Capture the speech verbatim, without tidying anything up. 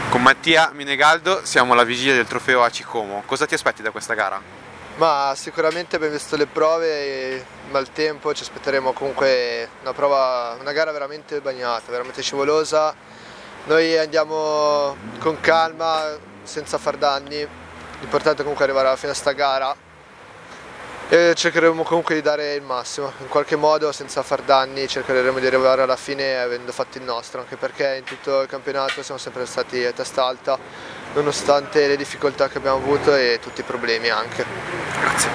Con Mattia Minegaldo siamo alla vigilia del trofeo A C I Como. Cosa ti aspetti da questa gara? Ma sicuramente abbiamo visto le prove e maltempo, ci aspetteremo comunque una prova, una gara veramente bagnata, veramente scivolosa. Noi andiamo con calma, senza far danni, l'importante è comunque arrivare alla fine di sta gara e cercheremo comunque di dare il massimo, in qualche modo senza far danni cercheremo di arrivare alla fine avendo fatto il nostro, anche perché in tutto il campionato siamo sempre stati a testa alta nonostante le difficoltà che abbiamo avuto e tutti i problemi anche. Grazie.